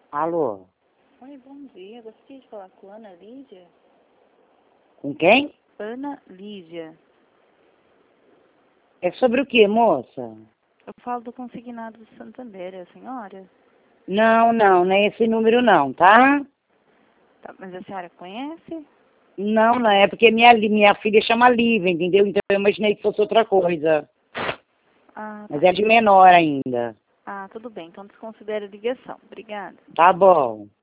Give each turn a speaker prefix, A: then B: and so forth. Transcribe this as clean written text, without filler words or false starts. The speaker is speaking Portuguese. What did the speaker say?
A: Alô?
B: Oi, bom dia. Gostaria de falar com Ana Lídia?
A: Com quem?
B: Ana Lídia.
A: É sobre o quê, moça?
B: Eu falo do consignado do Santander, é a senhora?
A: Não é esse número não, tá?
B: Tá, mas a senhora conhece?
A: Não é porque minha filha chama Lívia, entendeu? Então eu imaginei que fosse outra coisa.
B: Ah,
A: Mas
B: tá.
A: é de menor ainda.
B: Ah, tudo bem. Então desconsidere a ligação. Obrigada.
A: Tá bom.